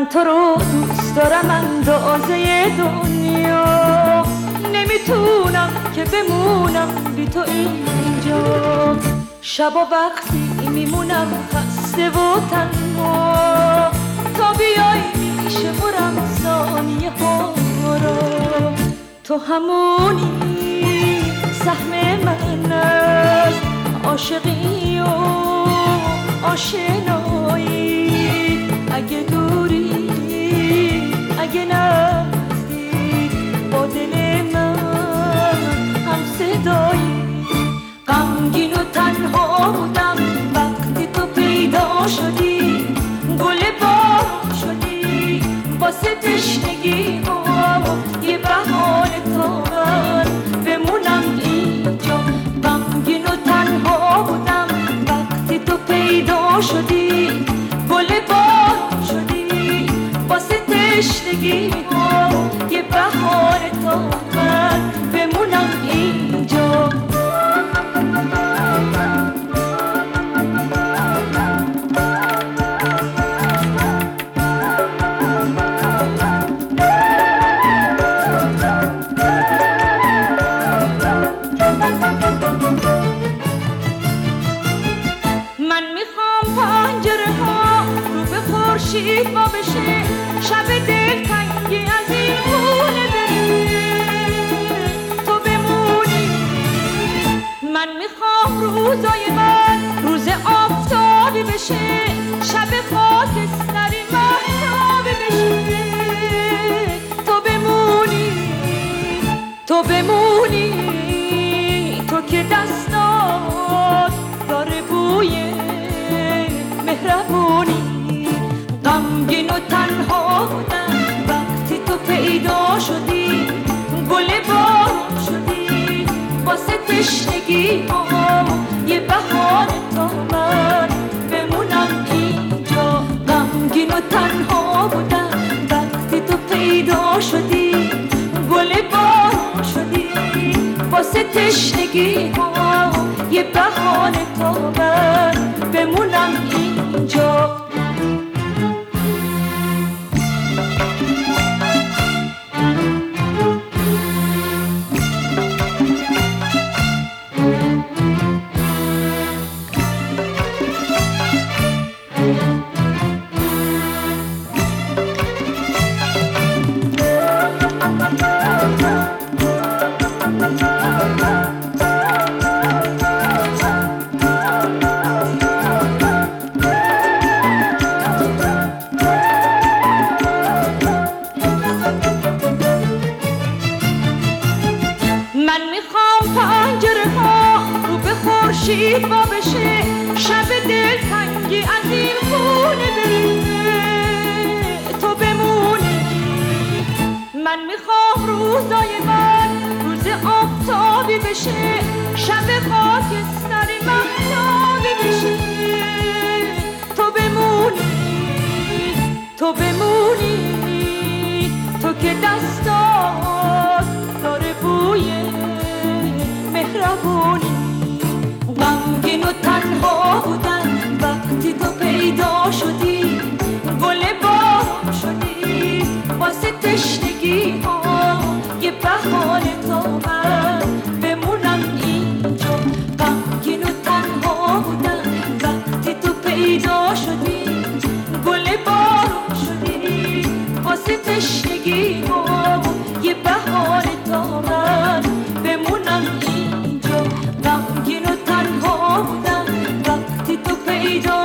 من تو رو دوست دارم اندازه دنیا، نمیتونم که بمونم بی تو اینجا. شب و وقتی میمونم خسته و تنها، تا بیای میشه برم ثانیه ها را. تو همونی سهم من از عاشقی و آشنایی، اگه دوری اگه نزدیک با دل من هم صدایی. غمگین و تنها بودم وقتی تو پیدا شدی، گل بار شدی واسه تشنگی ها، یه بهانه تا من بمونم اینجا. غمگین و تنها بودم وقتی تو پیدا شدی، گل بار شدی واسه تشنگی ها، یه بهانه تا من بمونم اینجا. من میخوام پنجره ها رو به خورشید وا بشه، شب دلتنگی از این خونه بره تو بمونی. من میخوام روزای من روز آفتابی بشه، شب خاکستری مهتابی بشه تو بمونی. تو بمونی، تو که دستات داره بوی مهربونی. غمگین و تنها بودم وقتی تو پیدا شدی، گل بار شدی واسه تشنگی ها، یه بهانه تا من بمونم اینجا. غمگین و تنها بودم وقتی تو پیدا شدی، گل بار شدی واسه تشنگی ها، یه بهانه تا من بمونم اینجا. من میخوام پنجره ها رو به خورشید وا بشه، شب دلتنگی از این خونه بره تو بمونی. من میخوام روزای من روز آفتابی بشه، شب خاکستری مهتابی بشه تو بمونی. تو بمونی، تو که دستات داره بوی مهربونی. غمگین و تنها بودم وقتی تو پیدا شدی، گل بار شدی واسه تشنگی ها، یه بهانه تا من بمونم اینجا. غمگین و تنها بودم وقتی تو پیدا شدی، گل بار شدی واسه تشنگی ها، یه بهانه تا من بمونم اینجا. غمگین و تنها بودم وقتی تو پیدا